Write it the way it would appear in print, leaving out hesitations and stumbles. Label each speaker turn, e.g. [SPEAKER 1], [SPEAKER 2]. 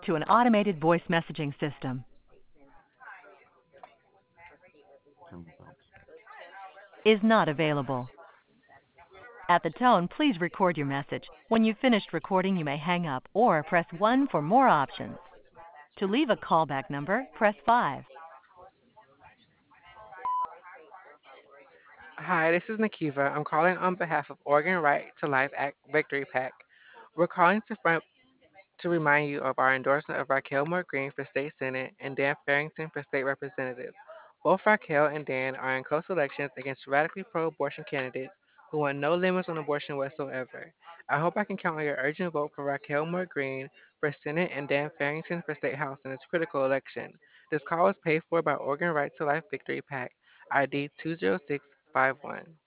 [SPEAKER 1] to an automated voice messaging system. Is not available. At the tone, please record your message. When you've finished recording, you may hang up or press 1 for more options. To leave a callback number, press 5.
[SPEAKER 2] Hi, this is Nakiva. I'm calling on behalf of Oregon Right to Life Act Victory PAC. We're calling to remind you of our endorsement of Raquel Moore Green for state senate and Dan Farrington for state representative. Both Raquel and Dan are in close elections against radically pro-abortion candidates who want no limits on abortion whatsoever. I hope I can count on your urgent vote for Raquel Moore Green for Senate and Dan Farrington for State House in this critical election. This call is paid for by Oregon Right to Life Victory PAC, ID 20651.